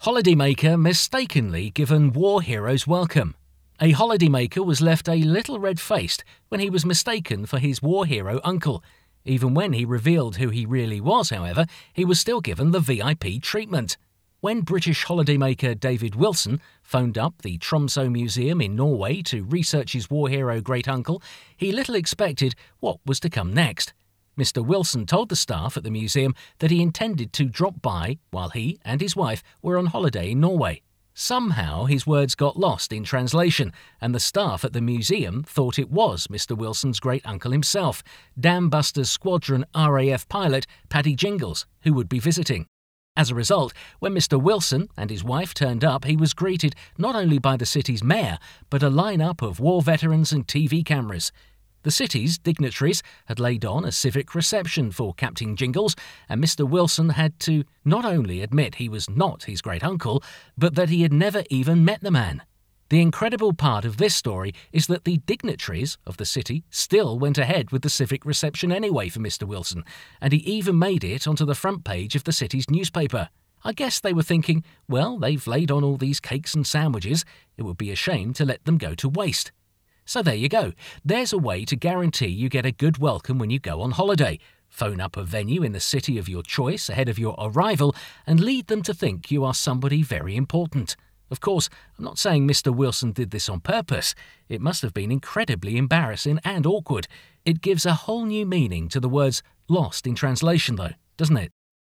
Holidaymaker mistakenly given war heroes welcome. A holidaymaker was left a little red-faced when he was mistaken for his war hero uncle. Even when he revealed who he really was, however, he was still given the VIP treatment. When British holidaymaker David Wilson phoned up the Tromsø Museum in Norway to research his war hero great-uncle, he little expected what was to come next. Mr. Wilson told the staff at the museum that he intended to drop by while he and his wife were on holiday in Norway. Somehow his words got lost in translation, and the staff at the museum thought it was Mr. Wilson's great-uncle himself, Dam Busters Squadron RAF pilot Paddy Jingles, who would be visiting. As a result, when Mr. Wilson and his wife turned up, he was greeted not only by the city's mayor, but a line-up of war veterans and TV cameras. The city's dignitaries had laid on a civic reception for Captain Jingles, and Mr. Wilson had to not only admit he was not his great-uncle, but that he had never even met the man. The incredible part of this story is that the dignitaries of the city still went ahead with the civic reception anyway for Mr. Wilson, and he even made it onto the front page of the city's newspaper. I guess they were thinking, well, they've laid on all these cakes and sandwiches, it would be a shame to let them go to waste. So there you go. There's a way to guarantee you get a good welcome when you go on holiday. Phone up a venue in the city of your choice ahead of your arrival and lead them to think you are somebody very important. Of course, I'm not saying Mr. Wilson did this on purpose. It must have been incredibly embarrassing and awkward. It gives a whole new meaning to the words lost in translation though, doesn't it?